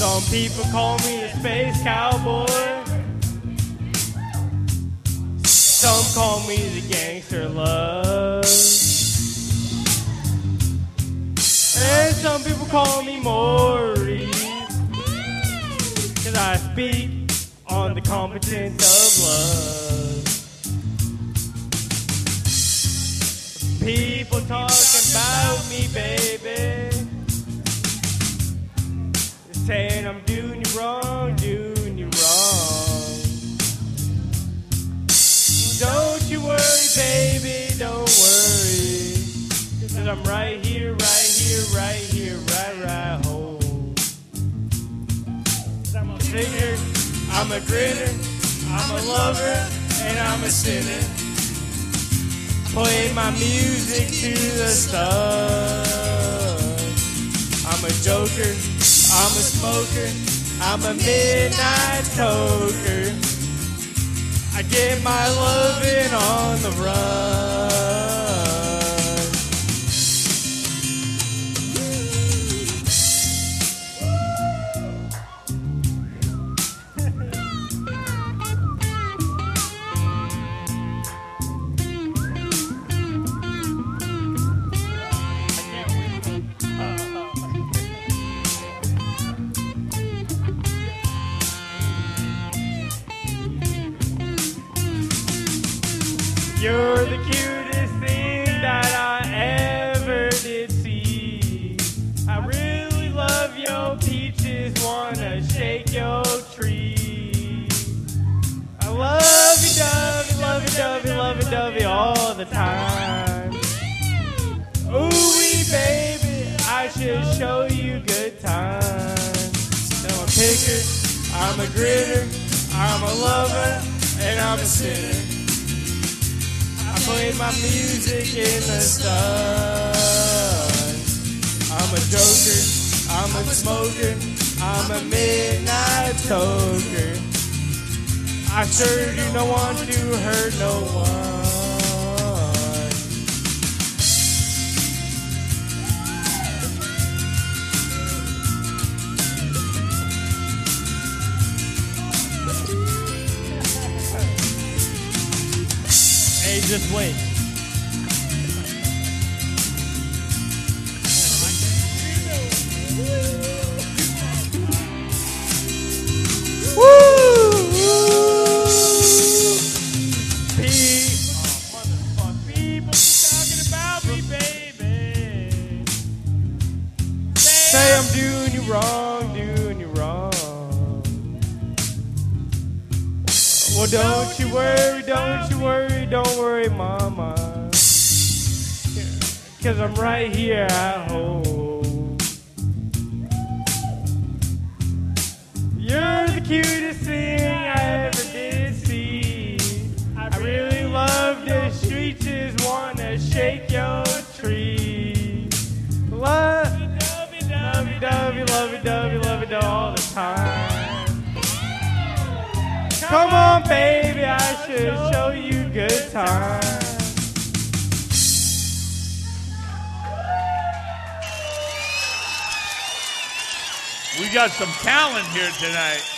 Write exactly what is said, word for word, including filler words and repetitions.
Some people call me a space cowboy. Some call me the gangster love. And some people call me Maury, 'cause I speak on the competence of love. People talking about me, baby, saying I'm doing you wrong, doing you wrong. Don't you worry, baby, don't worry, 'cause I'm right here, right here, right here, right, right home. 'Cause I'm a singer, I'm a grinner, I'm a lover, and I'm a sinner. Play my music to the stars. I'm a joker, I'm a smoker, I'm a midnight toker. I get my loving on the run. You're the cutest thing that I ever did see. I really love your peaches, wanna shake your tree. I love you, Dovey, love you, Dovey, love you, Dovey all the time. Ooh-wee, baby, I should show you good times. I'm a picker, I'm a gritter, I'm a lover, and I'm a sinner. I play my music in the sun. I'm a joker, I'm a smoker, I'm a midnight toker. I sure do not want to hurt no one. Hey, just wait. Say I'm doing you wrong, doing you wrong. Well, don't you worry, don't you worry, don't worry, mama, 'cause I'm right here at home. You're the cutest thing I ever did see. I really love the streets, just wanna shake your tree. Love Love you, dovey, love you, dovey, love you, dovey all the time. Come on, baby, I should show you good times. We got some talent here tonight.